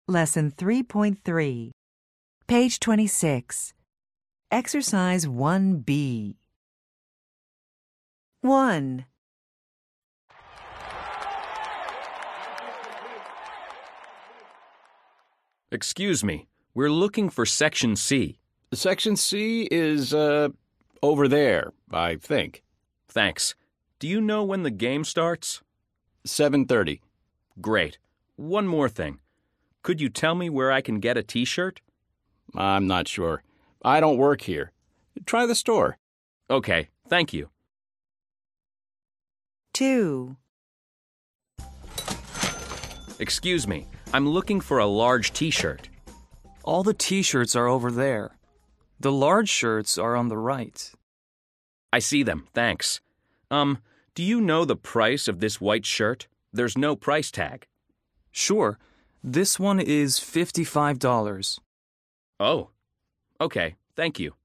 Lesson 3.3, page 26. Exercise 1B. 1. Excuse me, we're looking for Section C. Section C is, over there, I think. Thanks. Do you know when the game starts? 7:30. Great. One more thing. Could you tell me where I can get a T-shirt? I'm not sure. I don't work here. Try the store. Okay, thank you. 2. Excuse me, I'm looking for a large T-shirt. All the T-shirts are over there. The large shirts are on the right. I see them, thanks. Do you know the price of this white shirt? There's no price tag. Sure. This one is $55. Oh, okay, thank you.